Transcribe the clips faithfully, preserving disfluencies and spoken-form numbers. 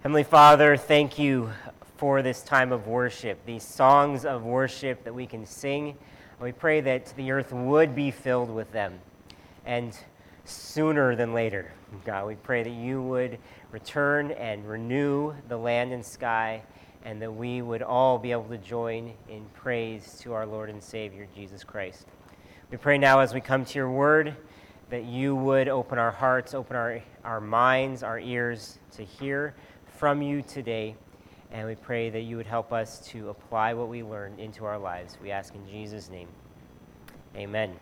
Heavenly Father, thank you for this time of worship, these songs of worship that we can sing. We pray that the earth would be filled with them, and sooner than later. God, we pray that you would return and renew the land and sky, and that we would all be able to join in praise to our Lord and Savior, Jesus Christ. We pray now as we come to your word that you would open our hearts, open our, our minds, our ears to hear from you today, and we pray that you would help us to apply what we learned into our lives. We ask in Jesus' name. Amen.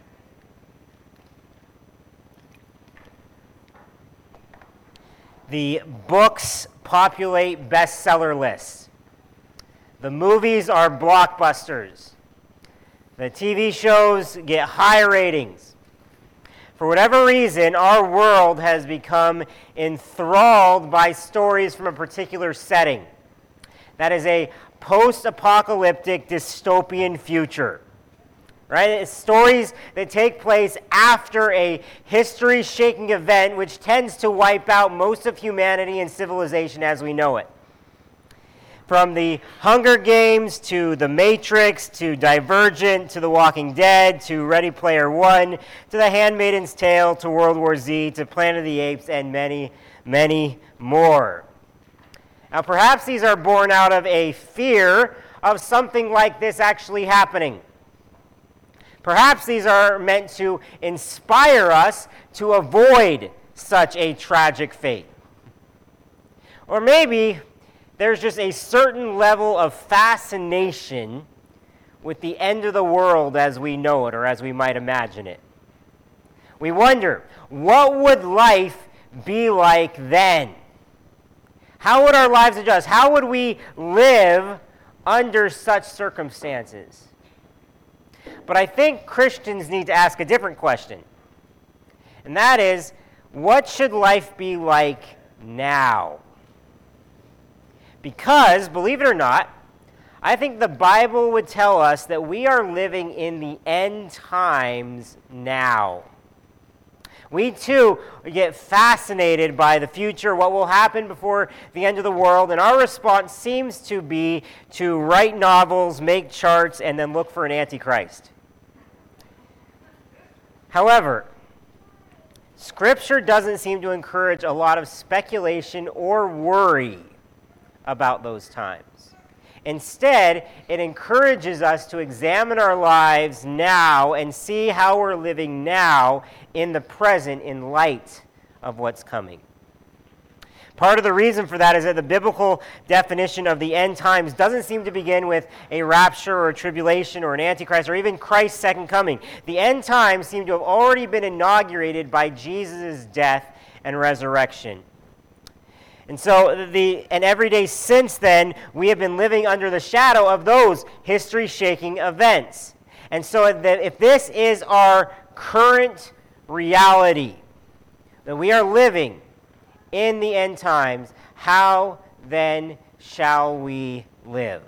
The books populate bestseller lists. The movies are blockbusters. The T V shows get high ratings. For whatever reason, our world has become enthralled by stories from a particular setting. That is a post-apocalyptic dystopian future. Right? It's stories that take place after a history-shaking event which tends to wipe out most of humanity and civilization as we know it. From the Hunger Games to The Matrix to Divergent to The Walking Dead to Ready Player One to The Handmaid's Tale to World War Z to Planet of the Apes and many, many more. Now perhaps these are born out of a fear of something like this actually happening. Perhaps these are meant to inspire us to avoid such a tragic fate. Or maybe there's just a certain level of fascination with the end of the world as we know it, or as we might imagine it. We wonder, what would life be like then? How would our lives adjust? How would we live under such circumstances? But I think Christians need to ask a different question. And that is, what should life be like now? Because, believe it or not, I think the Bible would tell us that we are living in the end times now. We too get fascinated by the future, what will happen before the end of the world, and our response seems to be to write novels, make charts, and then look for an antichrist. However, Scripture doesn't seem to encourage a lot of speculation or worry about those times. Instead, it encourages us to examine our lives now and see how we're living now in the present in light of what's coming. Part of the reason for that is that the biblical definition of the end times doesn't seem to begin with a rapture or a tribulation or an antichrist or even Christ's second coming. The end times seem to have already been inaugurated by Jesus' death and resurrection. And so, the and every day since then, we have been living under the shadow of those history-shaking events. And so, if this is our current reality, that we are living in the end times, how then shall we live?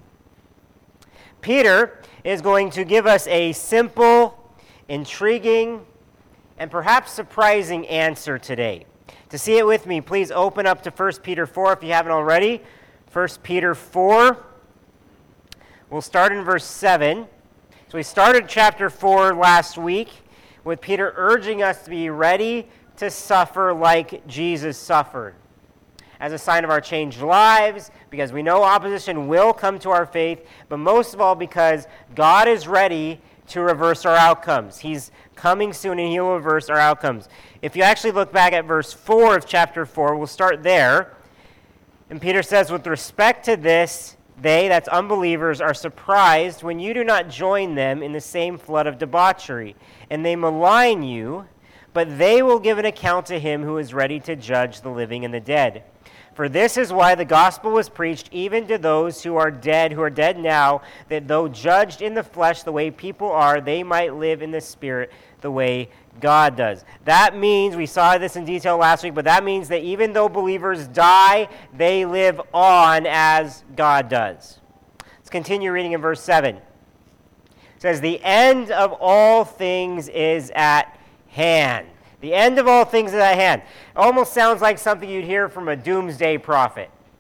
Peter is going to give us a simple, intriguing, and perhaps surprising answer today. To see it with me, please open up to First Peter four if you haven't already. First Peter four. We'll start in verse seven. So we started chapter four last week with Peter urging us to be ready to suffer like Jesus suffered, as a sign of our changed lives, because we know opposition will come to our faith, but most of all because God is ready to reverse our outcomes. He's coming soon and he will reverse our outcomes. If you actually look back at verse four of chapter four, we'll start there. And Peter says, with respect to this, they, that's unbelievers, are surprised when you do not join them in the same flood of debauchery, and they malign you, but they will give an account to him who is ready to judge the living and the dead. For this is why the gospel was preached even to those who are dead, who are dead now, that though judged in the flesh the way people are, they might live in the spirit the way God does. That means, we saw this in detail last week, but that means that even though believers die, they live on as God does. Let's continue reading in verse seven. It says, the end of all things is at hand. The end of all things is at hand. Almost sounds like something you'd hear from a doomsday prophet.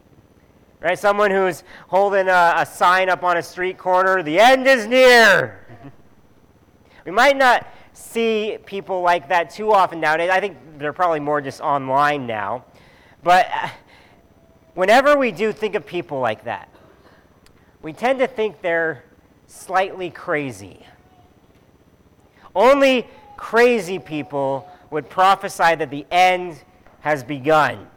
Right? Someone who's holding a, a sign up on a street corner, the end is near. We might not see people like that too often nowadays. I think they're probably more just online now. But whenever we do think of people like that, we tend to think they're slightly crazy. Only crazy people would prophesy that the end has begun.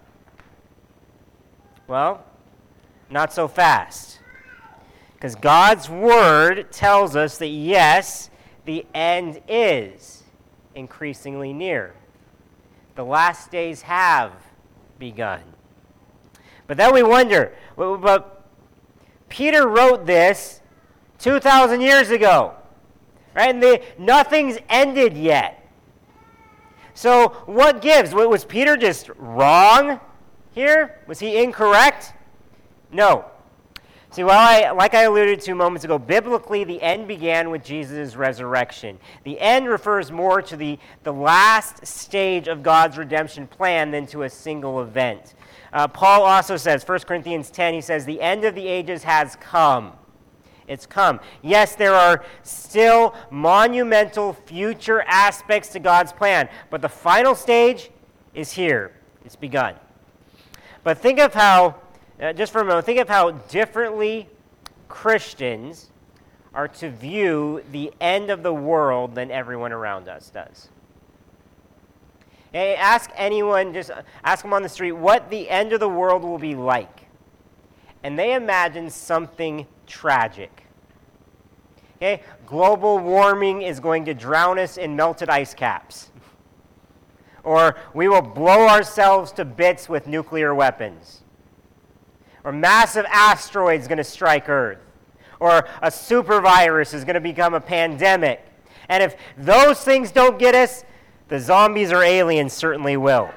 Well, not so fast. Because God's Word tells us that yes, the end is increasingly near. The last days have begun. But then we wonder, but Peter wrote this two thousand years ago, right? And the, nothing's ended yet. So what gives? Was Peter just wrong here? Was he incorrect? No. See, while I, like I alluded to moments ago, biblically the end began with Jesus' resurrection. The end refers more to the, the last stage of God's redemption plan than to a single event. Uh, Paul also says, First Corinthians ten, he says, the end of the ages has come. It's come. Yes, there are still monumental future aspects to God's plan, but the final stage is here. It's begun. But think of how, uh, just for a moment, think of how differently Christians are to view the end of the world than everyone around us does. Hey, ask anyone, just ask them on the street, what the end of the world will be like. And they imagine something tragic. Okay? Global warming is going to drown us in melted ice caps. Or we will blow ourselves to bits with nuclear weapons. Or massive asteroids going to strike Earth. Or a super virus is going to become a pandemic. And if those things don't get us, the zombies or aliens certainly will.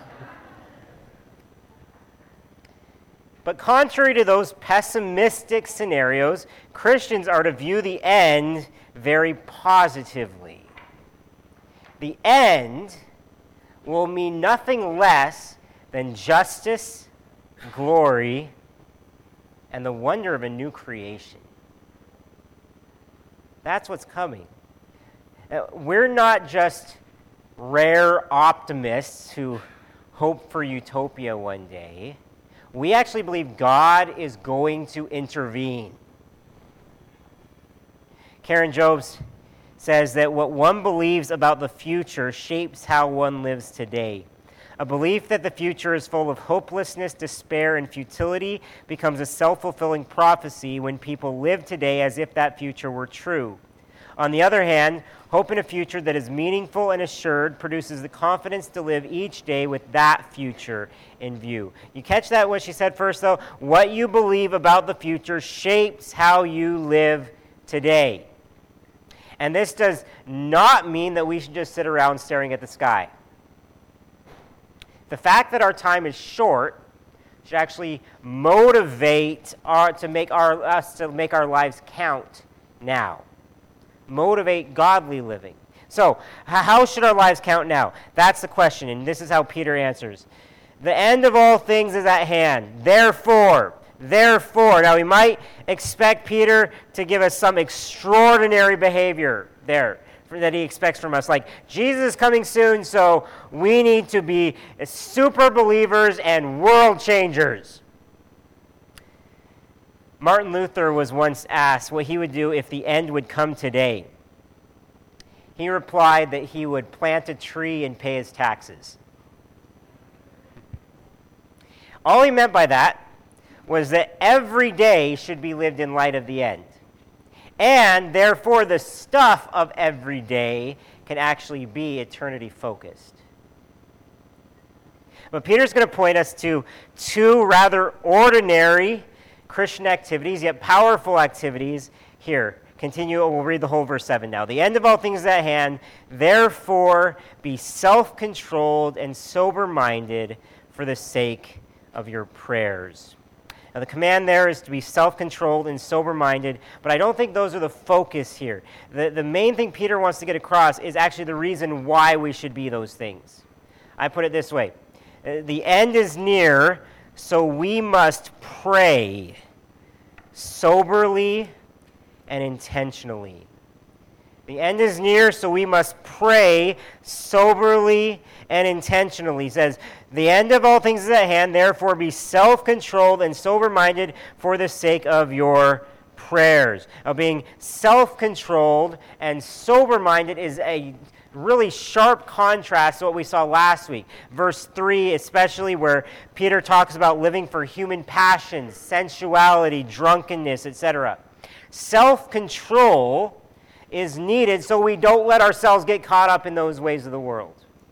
But contrary to those pessimistic scenarios, Christians are to view the end very positively. The end will mean nothing less than justice, glory, and the wonder of a new creation. That's what's coming. We're not just rare optimists who hope for utopia one day. We actually believe God is going to intervene. Karen Jobes says that what one believes about the future shapes how one lives today. A belief that the future is full of hopelessness, despair, and futility becomes a self-fulfilling prophecy when people live today as if that future were true. On the other hand, hope in a future that is meaningful and assured produces the confidence to live each day with that future in view. You catch that what she said first, though? What you believe about the future shapes how you live today. And this does not mean that we should just sit around staring at the sky. The fact that our time is short should actually motivate our, to make our, us to make our lives count now. Motivate godly living. So, how should our lives count now? That's the question, and this is how Peter answers. The end of all things is at hand. Therefore, therefore. Now, we might expect Peter to give us some extraordinary behavior there that he expects from us. Like, Jesus is coming soon, so we need to be super believers and world changers. Martin Luther was once asked what he would do if the end would come today. He replied that he would plant a tree and pay his taxes. All he meant by that was that every day should be lived in light of the end. And therefore, the stuff of every day can actually be eternity focused. But Peter's going to point us to two rather ordinary Christian activities, yet powerful activities. Here, continue, we'll read the whole verse seven now. The end of all things is at hand, therefore be self-controlled and sober-minded for the sake of your prayers. Now the command there is to be self-controlled and sober-minded, but I don't think those are the focus here. The, the main thing Peter wants to get across is actually the reason why we should be those things. I put it this way. The end is near, so we must pray soberly and intentionally. The end is near, so we must pray soberly and intentionally. He says, the end of all things is at hand, therefore be self-controlled and sober-minded for the sake of your prayers. Now, being self-controlled and sober-minded is a really sharp contrast to what we saw last week. Verse three, especially, where Peter talks about living for human passions, sensuality, drunkenness, et cetera. Self-control is needed so we don't let ourselves get caught up in those ways of the world.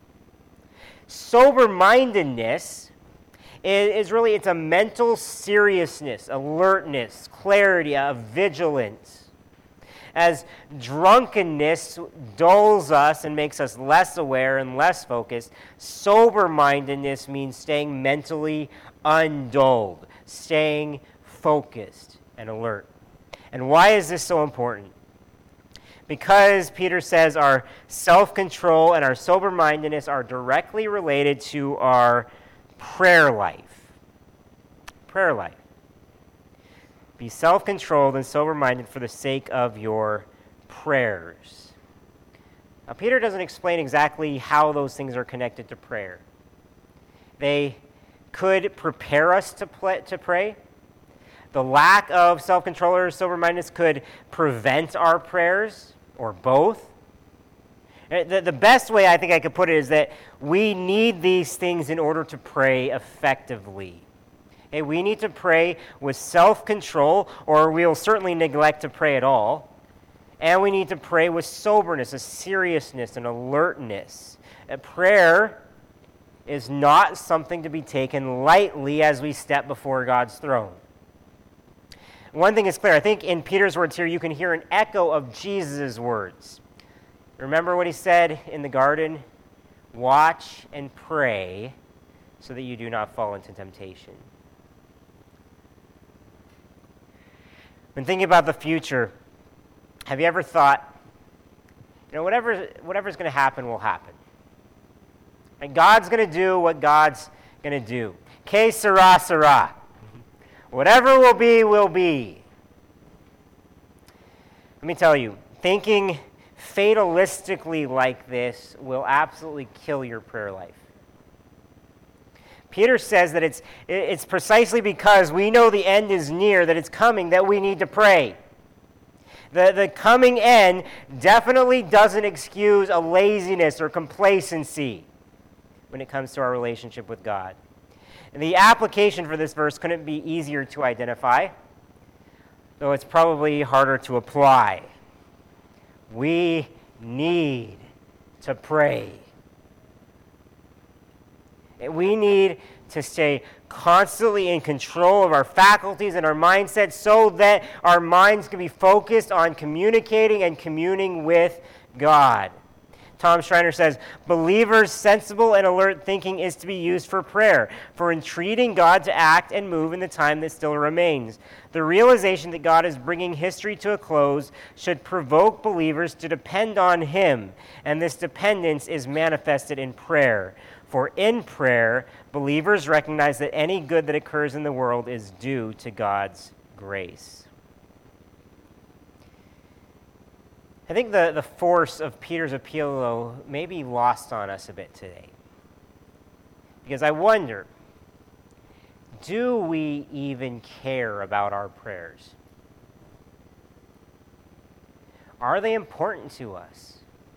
Sober-mindedness is, is really, it's a mental seriousness, alertness, clarity, a vigilance. As drunkenness dulls us and makes us less aware and less focused, sober-mindedness means staying mentally undulled, staying focused and alert. And why is this so important? Because Peter says our self-control and our sober-mindedness are directly related to our prayer life. Prayer life. Be self-controlled and sober-minded for the sake of your prayers. Now, Peter doesn't explain exactly how those things are connected to prayer. They could prepare us to, play, to pray. The lack of self-control or sober-mindedness could prevent our prayers, or both. The, the best way I think I could put it is that we need these things in order to pray effectively. Okay, we need to pray with self-control, or we'll certainly neglect to pray at all. And we need to pray with soberness, a seriousness, and alertness. A prayer is not something to be taken lightly as we step before God's throne. One thing is clear. I think in Peter's words here, you can hear an echo of Jesus' words. Remember what he said in the garden? Watch and pray so that you do not fall into temptation. When thinking about the future, have you ever thought, you know, whatever whatever's going to happen will happen. And God's going to do what God's going to do. Que sera, sera. Whatever will be, will be. Let me tell you, thinking fatalistically like this will absolutely kill your prayer life. Peter says that it's, it's precisely because we know the end is near, that it's coming, that we need to pray. The, the coming end definitely doesn't excuse a laziness or complacency when it comes to our relationship with God. And the application for this verse couldn't be easier to identify, though it's probably harder to apply. We need to pray. We need to stay constantly in control of our faculties and our mindsets so that our minds can be focused on communicating and communing with God. Tom Schreiner says, believers' sensible and alert thinking is to be used for prayer, for entreating God to act and move in the time that still remains. The realization that God is bringing history to a close should provoke believers to depend on Him, and this dependence is manifested in prayer. For in prayer, believers recognize that any good that occurs in the world is due to God's grace. I think the, the force of Peter's appeal, though, may be lost on us a bit today. Because I wonder, do we even care about our prayers? Are they important to us?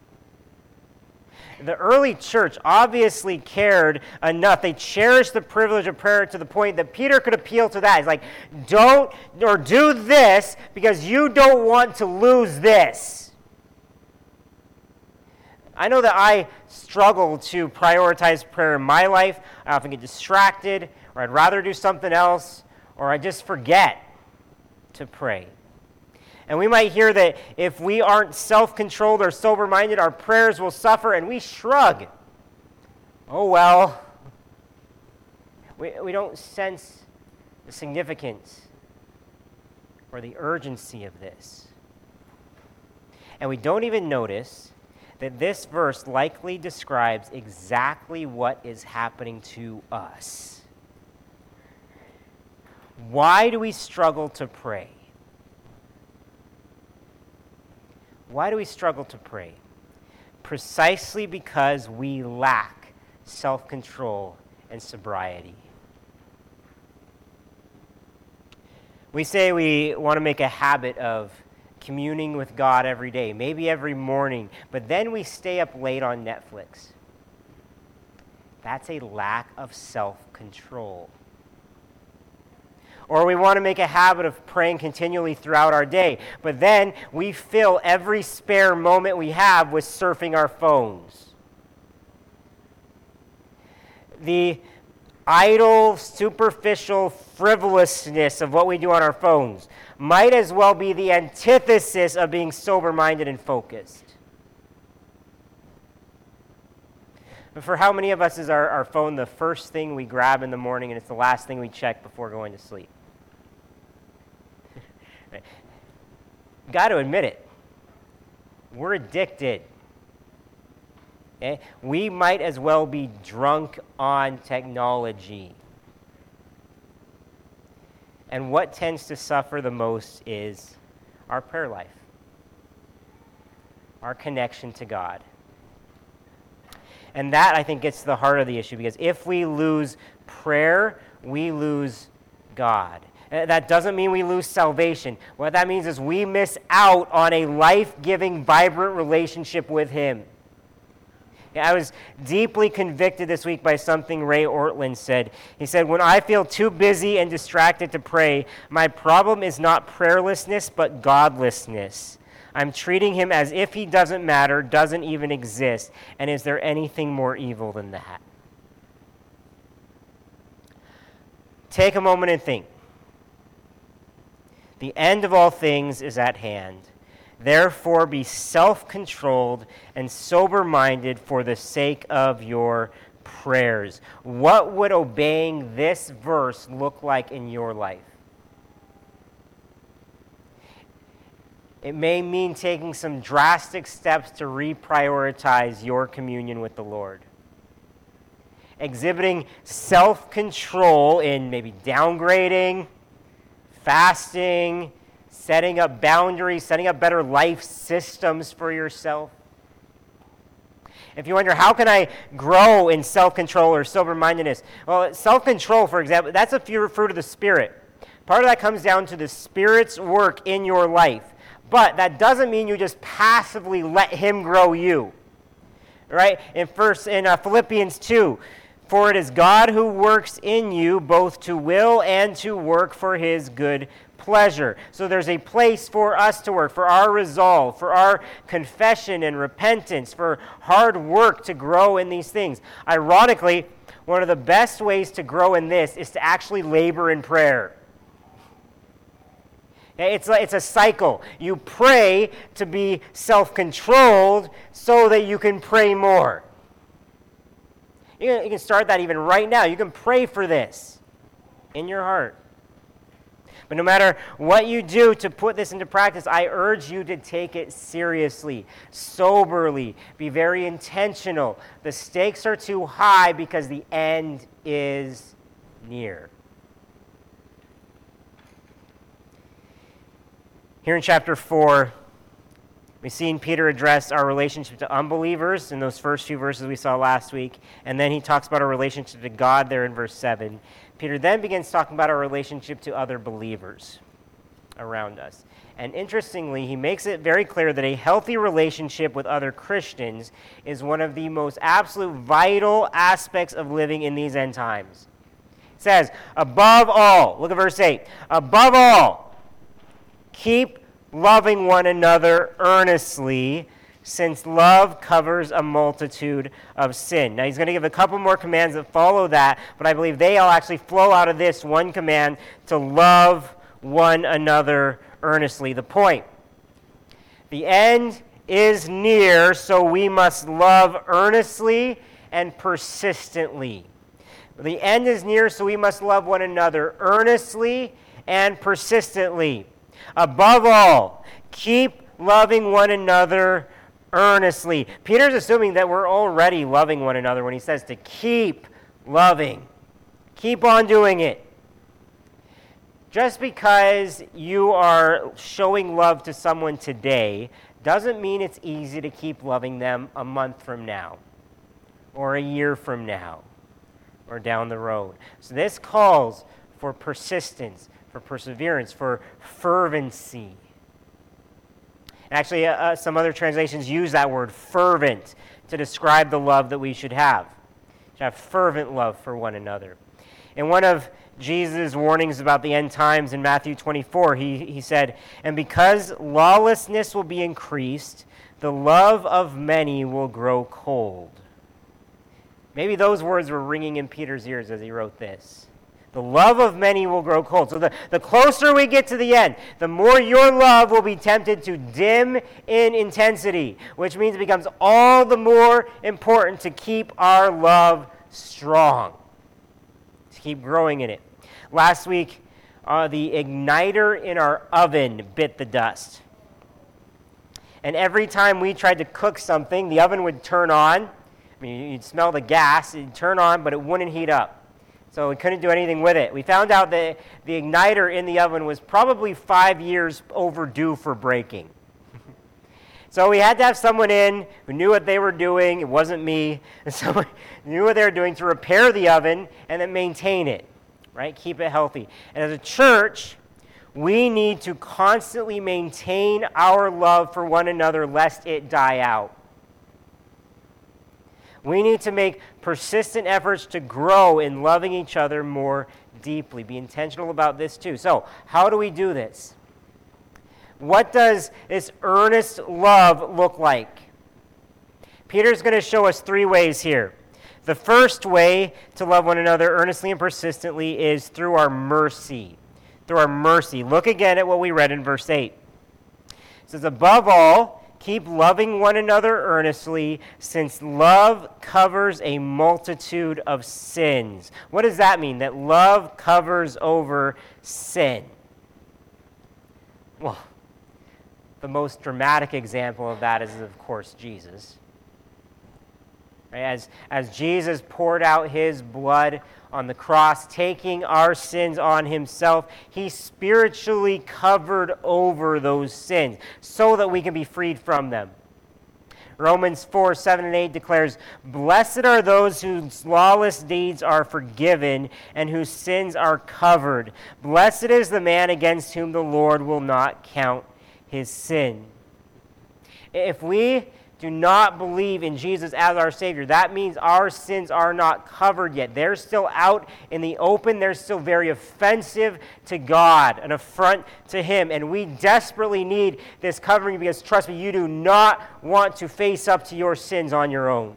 The early church obviously cared enough. They cherished the privilege of prayer to the point that Peter could appeal to that. He's like, don't or do this because you don't want to lose this. I know that I struggle to prioritize prayer in my life. I often get distracted, or I'd rather do something else, or I just forget to pray. And we might hear that if we aren't self-controlled or sober-minded, our prayers will suffer, and we shrug. Oh, well. We, we don't sense the significance or the urgency of this. And we don't even notice that this verse likely describes exactly what is happening to us. Why do we struggle to pray? Why do we struggle to pray? Precisely because we lack self-control and sobriety. We say we want to make a habit of communing with God every day, maybe every morning, but then we stay up late on Netflix. That's a lack of self-control. Or we want to make a habit of praying continually throughout our day, but then we fill every spare moment we have with surfing our phones. The idle, superficial frivolousness of what we do on our phones might as well be the antithesis of being sober-minded and focused. But for how many of us is our, our phone the first thing we grab in the morning and it's the last thing we check before going to sleep? Got to admit it. We're addicted. Okay? We might as well be drunk on technology. And what tends to suffer the most is our prayer life, our connection to God. And that, I think, gets to the heart of the issue, because if we lose prayer, we lose God. That doesn't mean we lose salvation. What that means is we miss out on a life-giving, vibrant relationship with Him. I was deeply convicted this week by something Ray Ortlund said. He said, "When I feel too busy and distracted to pray, my problem is not prayerlessness, but godlessness. I'm treating Him as if He doesn't matter, doesn't even exist. And is there anything more evil than that?" Take a moment and think. The end of all things is at hand. Therefore, be self-controlled and sober-minded for the sake of your prayers. What would obeying this verse look like in your life? It may mean taking some drastic steps to reprioritize your communion with the Lord. Exhibiting self-control in maybe downgrading, fasting, setting up boundaries, setting up better life systems for yourself. If you wonder, how can I grow in self-control or sober-mindedness? Well, self-control, for example, that's a fruit of the Spirit. Part of that comes down to the Spirit's work in your life. But that doesn't mean you just passively let Him grow you. Right? In first, in uh, Philippians two, "For it is God who works in you both to will and to work for His good pleasure." So there's a place for us to work, for our resolve, for our confession and repentance, for hard work to grow in these things. Ironically, one of the best ways to grow in this is to actually labor in prayer. It's a, it's a cycle. You pray to be self-controlled so that you can pray more. You can, you can start that even right now. You can pray for this in your heart. But no matter what you do to put this into practice, I urge you to take it seriously, soberly, be very intentional. The stakes are too high because the end is near. Here in chapter four, we've seen Peter address our relationship to unbelievers in those first few verses we saw last week, and then he talks about our relationship to God there in verse seven. Peter then begins talking about our relationship to other believers around us. And interestingly, he makes it very clear that a healthy relationship with other Christians is one of the most absolute vital aspects of living in these end times. It says, above all, look at verse eight, above all, keep loving one another earnestly, since love covers a multitude of sin. Now, he's going to give a couple more commands that follow that, but I believe they all actually flow out of this one command to love one another earnestly. The point: the end is near, so we must love earnestly and persistently. The end is near, so we must love one another earnestly and persistently. Above all, keep loving one another earnestly. Peter's assuming that we're already loving one another when he says to keep loving. Keep on doing it. Just because you are showing love to someone today doesn't mean it's easy to keep loving them a month from now, or a year from now, or down the road. So this calls for persistence, for perseverance, for fervency. Actually, uh, some other translations use that word fervent to describe the love that we should have. We should have fervent love for one another. In one of Jesus' warnings about the end times in Matthew twenty-four, he, he said, "And because lawlessness will be increased, the love of many will grow cold." Maybe those words were ringing in Peter's ears as he wrote this. The love of many will grow cold. So the, the closer we get to the end, the more your love will be tempted to dim in intensity, which means it becomes all the more important to keep our love strong, to keep growing in it. Last week, uh, the igniter in our oven bit the dust. And every time we tried to cook something, the oven would turn on. I mean, you'd smell the gas, it'd turn on, but it wouldn't heat up. So we couldn't do anything with it. We found out that the igniter in the oven was probably five years overdue for breaking. So we had to have someone in who knew what they were doing. It wasn't me. And someone knew what they were doing to repair the oven and then maintain it, right? Keep it healthy. And as a church, we need to constantly maintain our love for one another lest it die out. We need to make persistent efforts to grow in loving each other more deeply. Be intentional about this too. So, how do we do this? What does this earnest love look like? Peter's going to show us three ways here. The first way to love one another earnestly and persistently is through our mercy. Through our mercy. Look again at what we read in verse eight. It says, "Above all, keep loving one another earnestly, since love covers a multitude of sins." What does that mean? That love covers over sin. Well, the most dramatic example of that is, of course, Jesus. As, as Jesus poured out his blood on the cross, taking our sins on himself, he spiritually covered over those sins so that we can be freed from them. Romans four, seven, and eight declares, "Blessed are those whose lawless deeds are forgiven and whose sins are covered. Blessed is the man against whom the Lord will not count his sin." If we do not believe in Jesus as our Savior, that means our sins are not covered yet. They're still out in the open. They're still very offensive to God, an affront to him. And we desperately need this covering because, trust me, you do not want to face up to your sins on your own.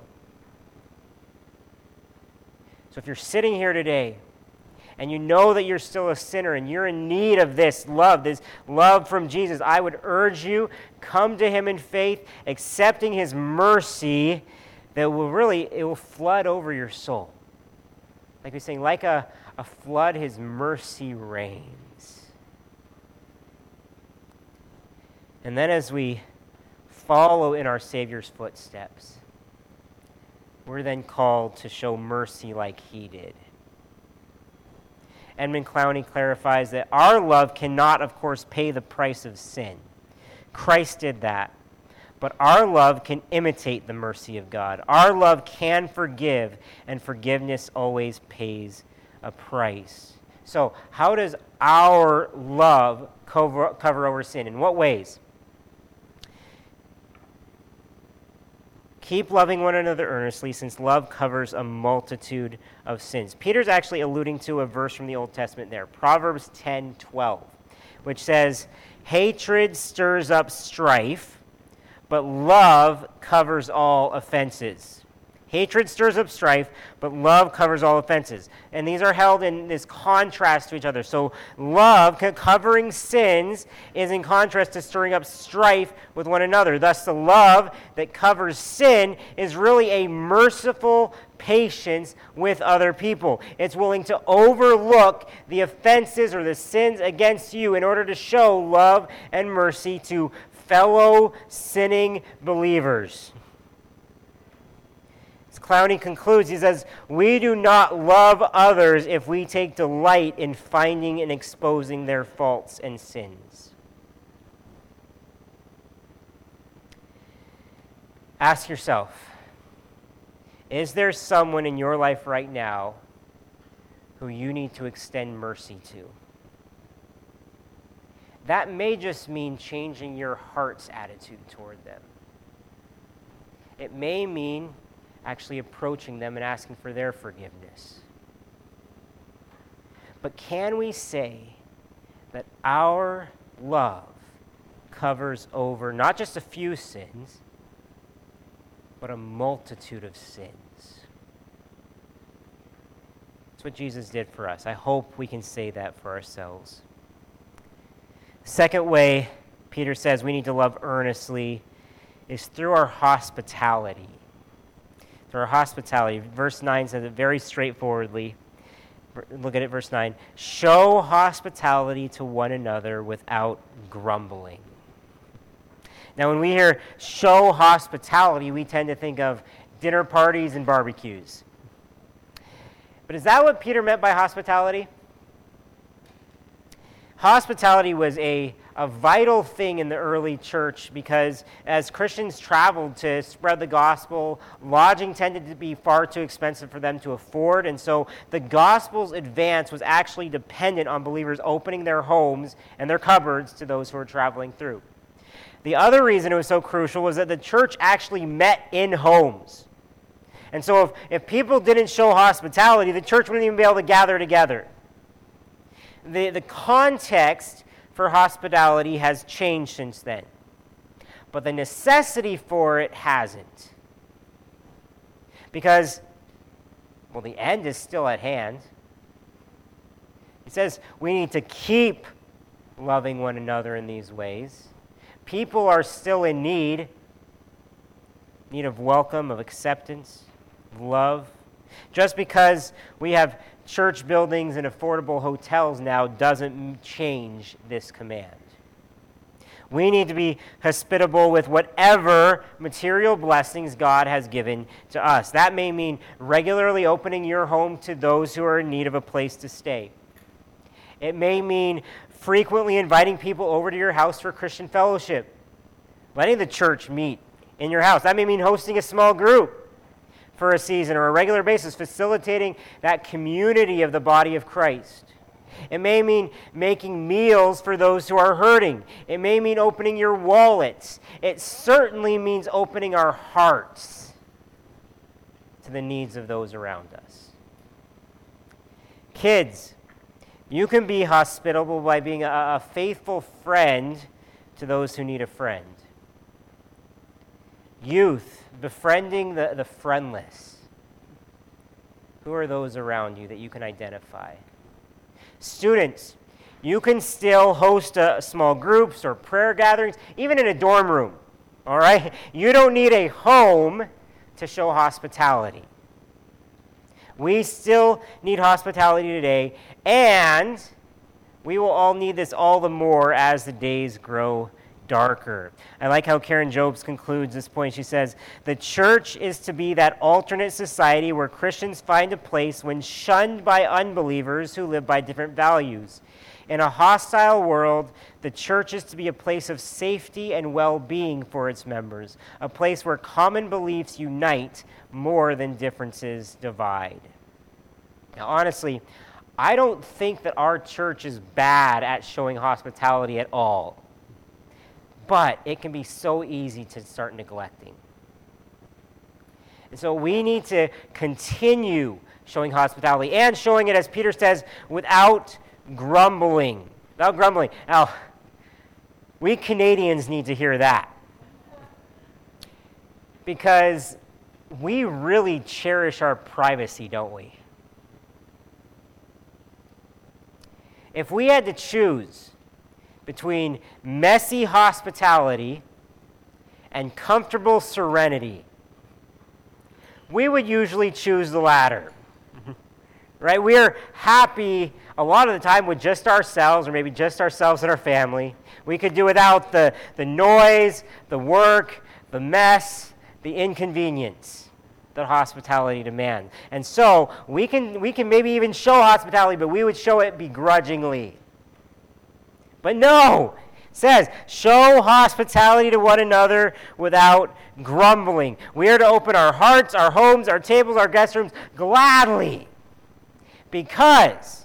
So if you're sitting here today and you know that you're still a sinner and you're in need of this love, this love from Jesus, I would urge you, come to him in faith, accepting his mercy that will really, it will flood over your soul. Like we're saying, like a, a flood, his mercy reigns. And then as we follow in our Savior's footsteps, we're then called to show mercy like he did. Edmund Clowney clarifies that our love cannot, of course, pay the price of sin. Christ did that. But our love can imitate the mercy of God. Our love can forgive, and forgiveness always pays a price. So how does our love cover, cover over sin? In what ways? Keep loving one another earnestly, since love covers a multitude of sins. Peter's actually alluding to a verse from the Old Testament there, Proverbs ten twelve, which says, "Hatred stirs up strife, but love covers all offenses." Hatred stirs up strife, but love covers all offenses. And these are held in this contrast to each other. So love, covering sins, is in contrast to stirring up strife with one another. Thus, the love that covers sin is really a merciful patience with other people. It's willing to overlook the offenses or the sins against you in order to show love and mercy to fellow sinning believers. As Clowney concludes, he says, "We do not love others if we take delight in finding and exposing their faults and sins." Ask yourself, is there someone in your life right now who you need to extend mercy to? That may just mean changing your heart's attitude toward them. It may mean actually approaching them and asking for their forgiveness. But can we say that our love covers over not just a few sins, but a multitude of sins? That's what Jesus did for us. I hope we can say that for ourselves. Second way Peter says we need to love earnestly is through our hospitality. Through our hospitality. Verse nine says it very straightforwardly. Look at it, verse nine. Show hospitality to one another without grumbling. Now, when we hear show hospitality, we tend to think of dinner parties and barbecues. But is that what Peter meant by hospitality? Hospitality was a, a vital thing in the early church because as Christians traveled to spread the gospel, lodging tended to be far too expensive for them to afford, and so the gospel's advance was actually dependent on believers opening their homes and their cupboards to those who were traveling through. The other reason it was so crucial was that the church actually met in homes. And so if, if people didn't show hospitality, the church wouldn't even be able to gather together. The, the context for hospitality has changed since then, but the necessity for it hasn't. Because, well, the end is still at hand. It says we need to keep loving one another in these ways. People are still in need, need of welcome, of acceptance, of love. Just because we have church buildings and affordable hotels now doesn't change this command. We need to be hospitable with whatever material blessings God has given to us. That may mean regularly opening your home to those who are in need of a place to stay. It may mean frequently inviting people over to your house for Christian fellowship, letting the church meet in your house. That may mean hosting a small group for a season or a regular basis, facilitating that community of the body of Christ. It may mean making meals for those who are hurting. It may mean opening your wallets. It certainly means opening our hearts to the needs of those around us. Kids, you can be hospitable by being a, a faithful friend to those who need a friend. Youth, befriending the, the friendless. Who are those around you that you can identify? Students, you can still host a, small groups or prayer gatherings, even in a dorm room, all right? You don't need a home to show hospitality. We still need hospitality today, and we will all need this all the more as the days grow darker. I like how Karen Jobes concludes this point. She says, the church is to be that alternate society where Christians find a place when shunned by unbelievers who live by different values. In a hostile world, the church is to be a place of safety and well-being for its members, a place where common beliefs unite more than differences divide. Now, honestly, I don't think that our church is bad at showing hospitality at all. But it can be so easy to start neglecting. And so we need to continue showing hospitality and showing it, as Peter says, without grumbling. Without grumbling. Now, we Canadians need to hear that. Because we really cherish our privacy, don't we? If we had to choose between messy hospitality and comfortable serenity, we would usually choose the latter. Right? We are happy a lot of the time with just ourselves, or maybe just ourselves and our family. We could do without the, the noise, the work, the mess, the inconvenience. that hospitality demands. And so we can we can maybe even show hospitality, but we would show it begrudgingly. But no, it says, show hospitality to one another without grumbling. We are to open our hearts, our homes, our tables, our guest rooms gladly, because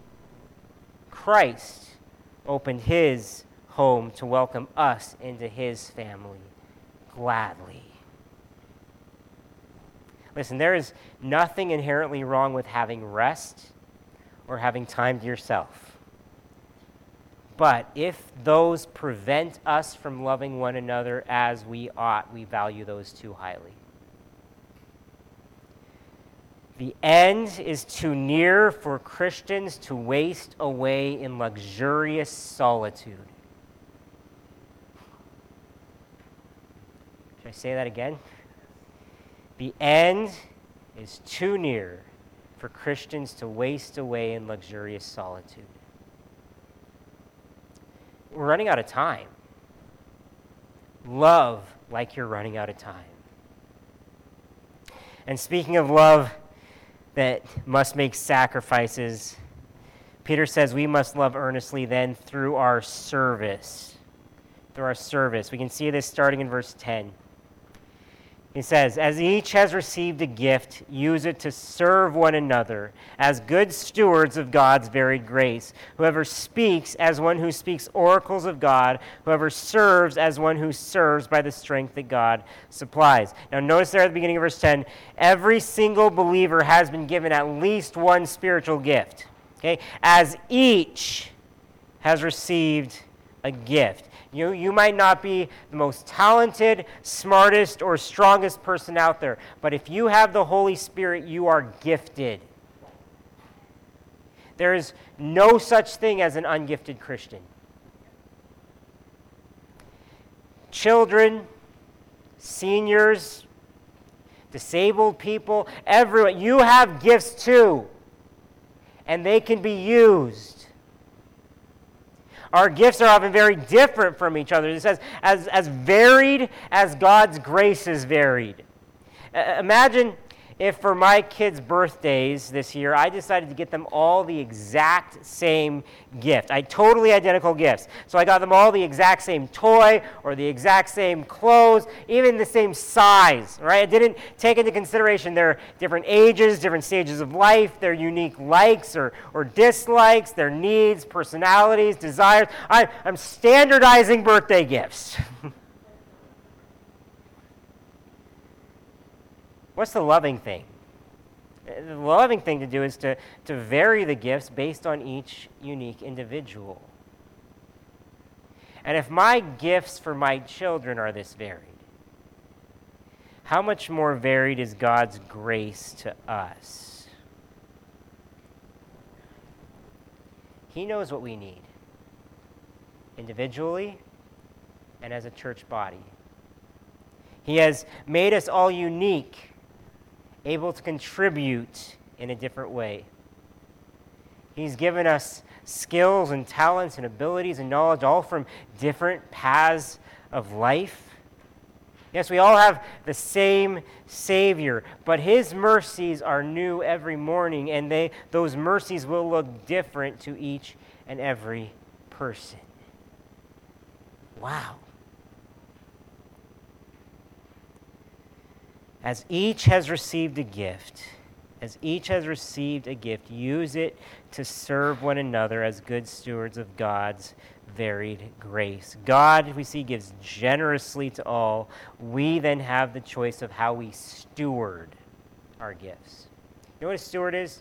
Christ opened his home to welcome us into his family gladly. Listen, there is nothing inherently wrong with having rest or having time to yourself. But if those prevent us from loving one another as we ought, we value those too highly. The end is too near for Christians to waste away in luxurious solitude. Should I say that again? The end is too near for Christians to waste away in luxurious solitude. We're running out of time. Love like you're running out of time. And speaking of love that must make sacrifices, Peter says we must love earnestly then through our service. Through our service. We can see this starting in verse ten. He says, as each has received a gift, use it to serve one another as good stewards of God's varied grace. Whoever speaks as one who speaks oracles of God, whoever serves as one who serves by the strength that God supplies. Now notice there at the beginning of verse ten, every single believer has been given at least one spiritual gift. Okay? As each has received a gift. You, you might not be the most talented, smartest, or strongest person out there, but if you have the Holy Spirit, you are gifted. There is no such thing as an ungifted Christian. Children, seniors, disabled people, everyone, you have gifts too, and they can be used. Our gifts are often very different from each other. It says, as, as varied as God's grace is varied. Uh, imagine if for my kids' birthdays this year, I decided to get them all the exact same gift. I totally identical gifts. So I got them all the exact same toy or the exact same clothes, even the same size, right? I didn't take into consideration their different ages, different stages of life, their unique likes or, or dislikes, their needs, personalities, desires. I, I'm standardizing birthday gifts. What's the loving thing? The loving thing to do is to, to vary the gifts based on each unique individual. And if my gifts for my children are this varied, how much more varied is God's grace to us? He knows what we need, individually and as a church body. He has made us all unique, able to contribute in a different way. He's given us skills and talents and abilities and knowledge, all from different paths of life. Yes, we all have the same Savior, but his mercies are new every morning, and they those mercies will look different to each and every person. Wow. As each has received a gift, as each has received a gift, use it to serve one another as good stewards of God's varied grace. God, we see, gives generously to all. We then have the choice of how we steward our gifts. You know what a steward is?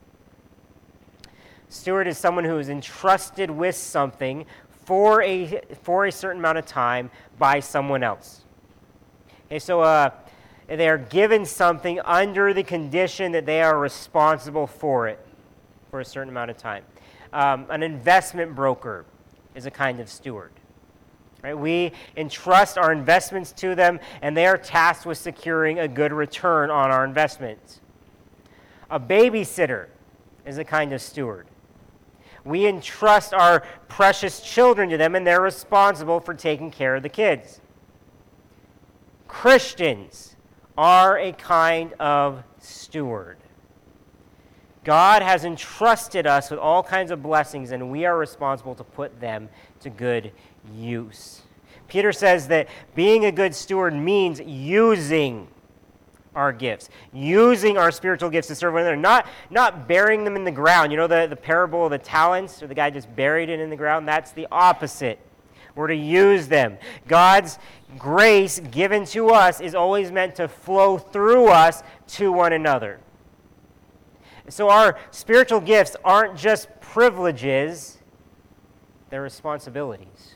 Steward is someone who is entrusted with something for a, for a certain amount of time by someone else. Okay, so uh, they are given something under the condition that they are responsible for it for a certain amount of time. Um, an investment broker is a kind of steward. Right? We entrust our investments to them, and they are tasked with securing a good return on our investments. A babysitter is a kind of steward. We entrust our precious children to them, and they're responsible for taking care of the kids. Christians are a kind of steward. God has entrusted us with all kinds of blessings, and we are responsible to put them to good use. Peter says that being a good steward means using our gifts, using our spiritual gifts to serve one another, not, not burying them in the ground. You know the, the parable of the talents, or the guy just buried it in the ground? That's the opposite. We're to use them. God's grace given to us is always meant to flow through us to one another. So our spiritual gifts aren't just privileges, they're responsibilities.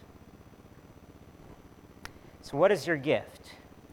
So what is your gift?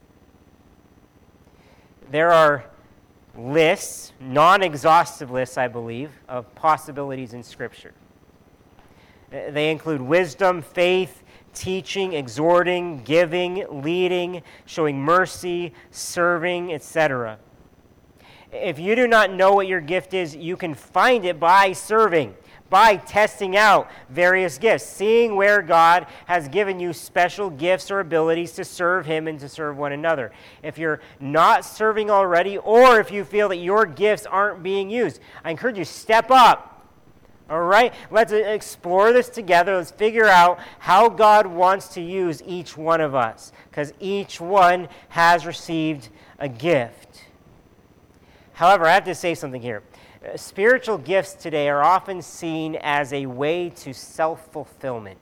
There are lists, non-exhaustive lists, I believe, of possibilities in Scripture. They include wisdom, faith, teaching, exhorting, giving, leading, showing mercy, serving, et cetera. If you do not know what your gift is, you can find it by serving, by testing out various gifts, seeing where God has given you special gifts or abilities to serve Him and to serve one another. If you're not serving already, or if you feel that your gifts aren't being used, I encourage you, step up. All right? Let's explore this together. Let's figure out how God wants to use each one of us, because each one has received a gift. However, I have to say something here. Spiritual gifts today are often seen as a way to self-fulfillment.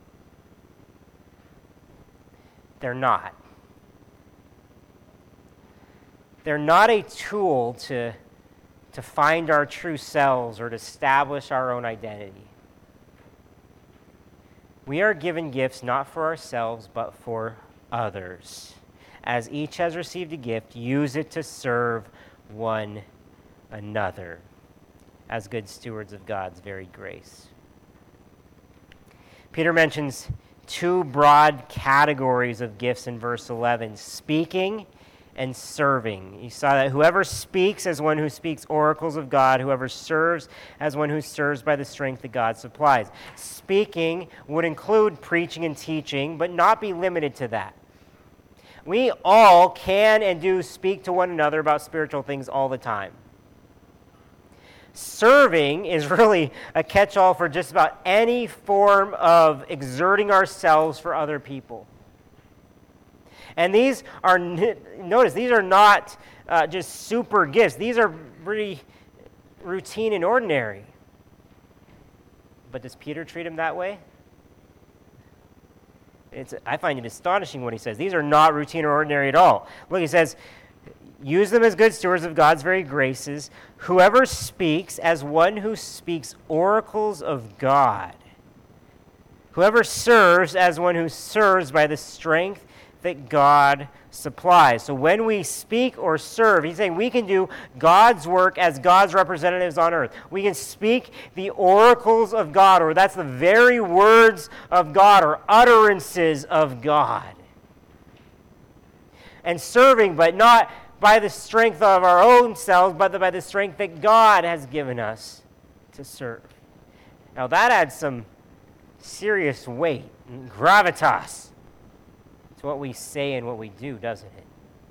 They're not. They're not a tool to, to find our true selves or to establish our own identity. We are given gifts not for ourselves, but for others. As each has received a gift, use it to serve one another as good stewards of God's very grace. Peter mentions two broad categories of gifts in verse eleven, speaking and serving. You saw that whoever speaks as one who speaks oracles of God, whoever serves as one who serves by the strength that God supplies. Speaking would include preaching and teaching, but not be limited to that. We all can and do speak to one another about spiritual things all the time. Serving is really a catch-all for just about any form of exerting ourselves for other people. And these are, notice, these are not uh, just super gifts. These are pretty routine and ordinary. But does Peter treat him that way? It's, I find it astonishing what he says. These are not routine or ordinary at all. Look, he says, use them as good stewards of God's very graces. Whoever speaks as one who speaks oracles of God. Whoever serves as one who serves by the strength that God supplies. So when we speak or serve, he's saying we can do God's work as God's representatives on earth. We can speak the oracles of God, or that's the very words of God, or utterances of God. And serving, but not by the strength of our own selves, but by the strength that God has given us to serve. Now that adds some serious weight and gravitas to what we say and what we do, doesn't it?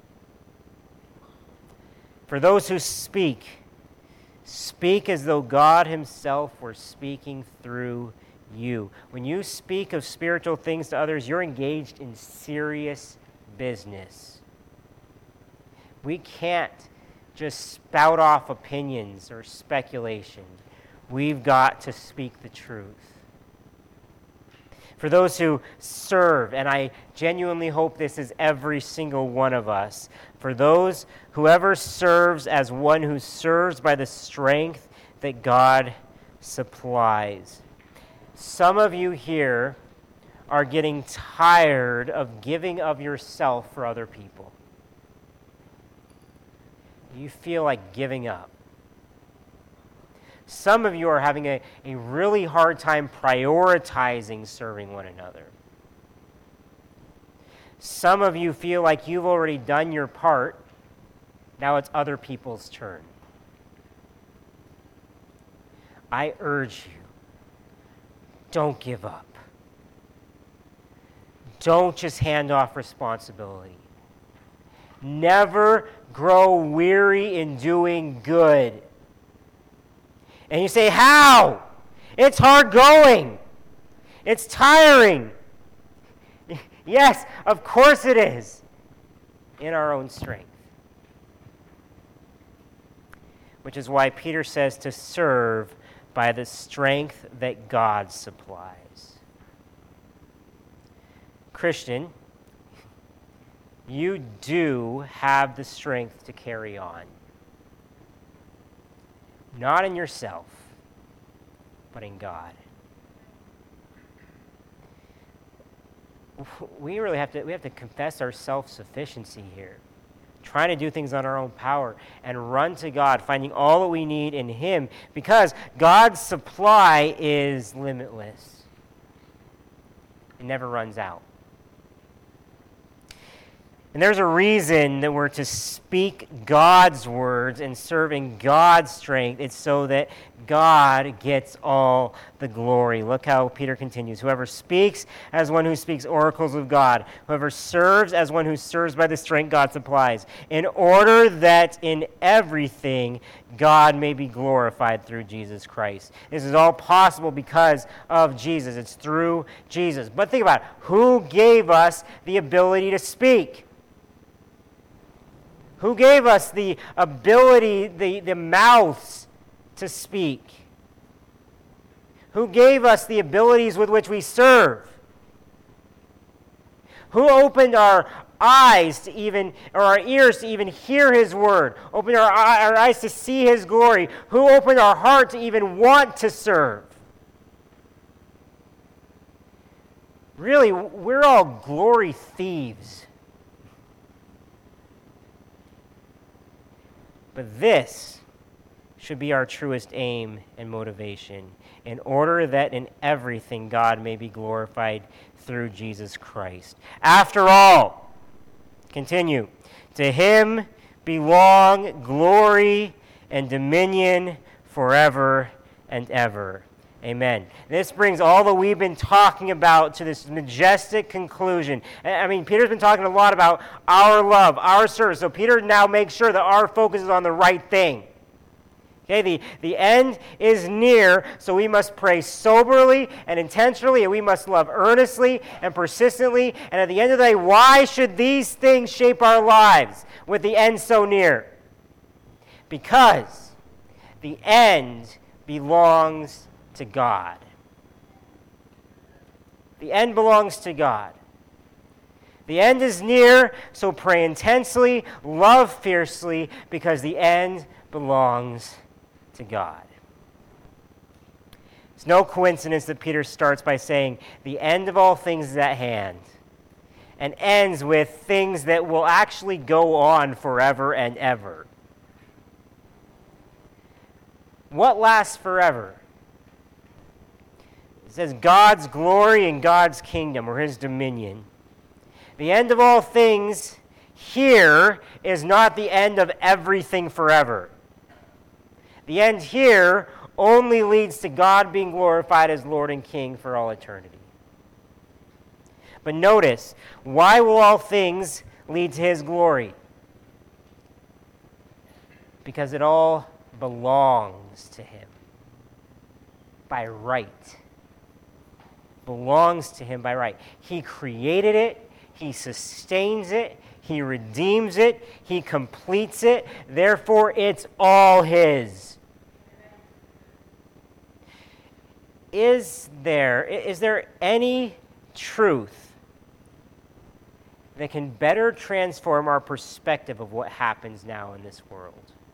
For those who speak, speak as though God Himself were speaking through you. When you speak of spiritual things to others, you're engaged in serious business. We can't just spout off opinions or speculation. We've got to speak the truth. For those who serve, and I genuinely hope this is every single one of us, for those, whoever serves as one who serves by the strength that God supplies. Some of you here are getting tired of giving of yourself for other people. You feel like giving up. Some of you are having a, a really hard time prioritizing serving one another. Some of you feel like you've already done your part. Now it's other people's turn. I urge you, don't give up. Don't just hand off responsibility. Never grow weary in doing good. And you say, how? It's hard going. It's tiring. Yes, of course it is. In our own strength. Which is why Peter says to serve by the strength that God supplies. Christian, you do have the strength to carry on. Not in yourself, but in God. We really have to we have to confess our self-sufficiency here. Trying to do things on our own power and run to God, finding all that we need in Him, because God's supply is limitless. It never runs out. And there's a reason that we're to speak God's words and serve in God's strength. It's so that God gets all the glory. Look how Peter continues. Whoever speaks as one who speaks oracles of God. Whoever serves as one who serves by the strength God supplies. In order that in everything God may be glorified through Jesus Christ. This is all possible because of Jesus. It's through Jesus. But think about it. Who gave us the ability to speak? Who gave us the ability, the, the mouths to speak? Who gave us the abilities with which we serve? Who opened our eyes to even, or our ears to even hear His word? Opened our, our eyes to see His glory? Who opened our heart to even want to serve? Really, we're all glory thieves. But this should be our truest aim and motivation, in order that in everything God may be glorified through Jesus Christ. After all, continue, to Him belong glory and dominion forever and ever. Amen. This brings all that we've been talking about to this majestic conclusion. I mean, Peter's been talking a lot about our love, our service. So Peter now makes sure that our focus is on the right thing. Okay, the, the end is near, so we must pray soberly and intentionally, and we must love earnestly and persistently. And at the end of the day, why should these things shape our lives with the end so near? Because the end belongs to God. The end belongs to God. The end is near, so pray intensely, love fiercely, because the end belongs to God. It's no coincidence that Peter starts by saying, the end of all things is at hand, and ends with things that will actually go on forever and ever. What lasts forever? It says God's glory and God's kingdom, or His dominion. The end of all things here is not the end of everything forever. The end here only leads to God being glorified as Lord and King for all eternity. But notice, why will all things lead to His glory? Because it all belongs to Him by right. Belongs to Him by right. He created it. He sustains it. He redeems it. He completes it. Therefore, it's all His. Is there, is there any truth that can better transform our perspective of what happens now in this world?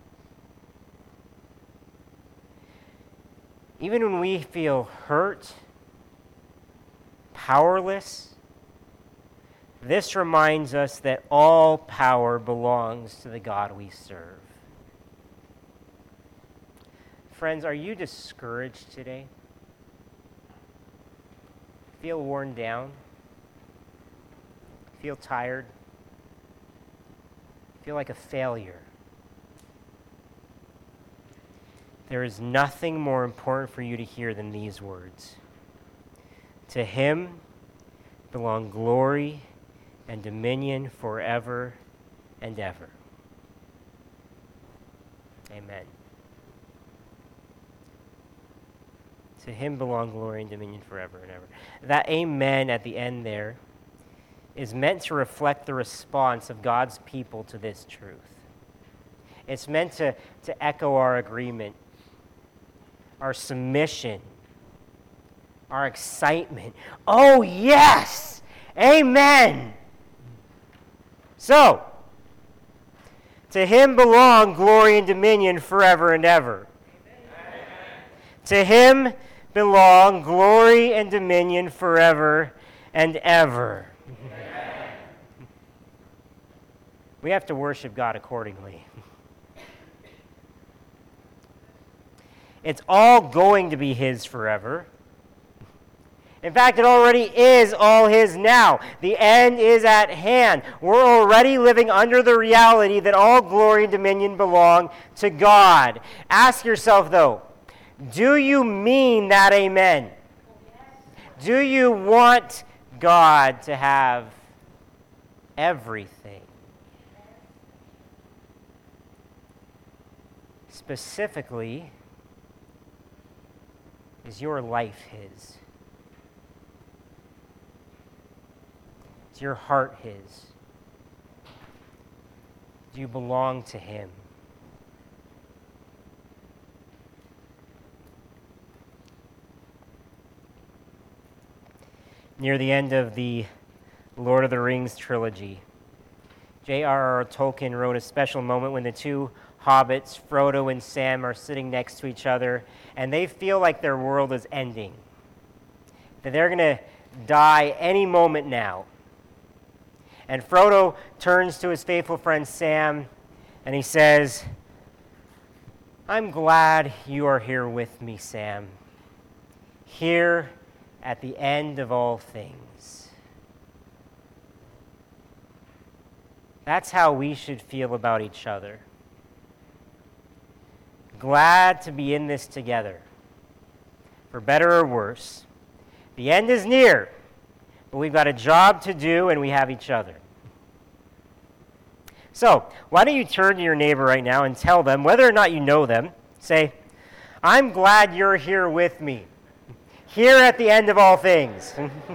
Even when we feel hurt, powerless, this reminds us that all power belongs to the God we serve. Friends, are you discouraged today? Feel worn down? Feel tired? Feel like a failure? There is nothing more important for you to hear than these words. To Him belong glory and dominion forever and ever. Amen. To him belong glory and dominion forever and ever. That amen at the end there is meant to reflect the response of God's people to this truth. It's meant to, to echo our agreement, our submission, our excitement. Oh, yes! Amen! So, to him belong glory and dominion forever and ever. Amen. To him belong glory and dominion forever and ever. Amen. We have to worship God accordingly. It's all going to be his forever. In fact, it already is all his now. The end is at hand. We're already living under the reality that all glory and dominion belong to God. Ask yourself, though, do you mean that amen? Do you want God to have everything? Specifically, is your life his? Is your heart his? Do you belong to him? Near the end of the Lord of the Rings trilogy, J R R Tolkien wrote a special moment when the two hobbits, Frodo and Sam, are sitting next to each other, and they feel like their world is ending, that they're going to die any moment now. And Frodo turns to his faithful friend Sam, and he says, "I'm glad you are here with me, Sam, here at the end of all things." That's how we should feel about each other. Glad to be in this together, for better or worse. The end is near, but we've got a job to do, and we have each other. So, why don't you turn to your neighbor right now and tell them, whether or not you know them, say, "I'm glad you're here with me, here at the end of all things."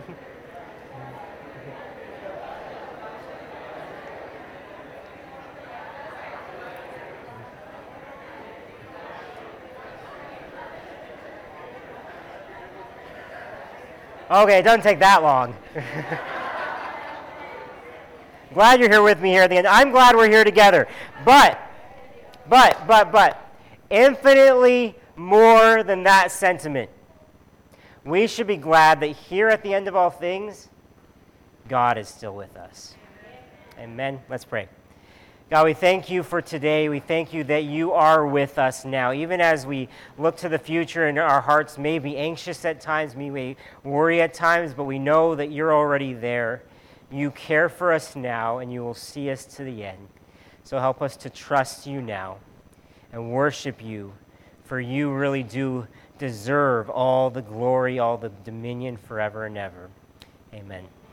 Okay, it doesn't take that long. Glad you're here with me here at the end. I'm glad we're here together. But, but, but, but, infinitely more than that sentiment. We should be glad that here at the end of all things, God is still with us. Amen. Let's pray. God, we thank you for today. We thank you that you are with us now. Even as we look to the future and our hearts may be anxious at times, we may worry at times, but we know that you're already there. You care for us now, and you will see us to the end. So help us to trust you now and worship you, for you really do deserve all the glory, all the dominion forever and ever. Amen.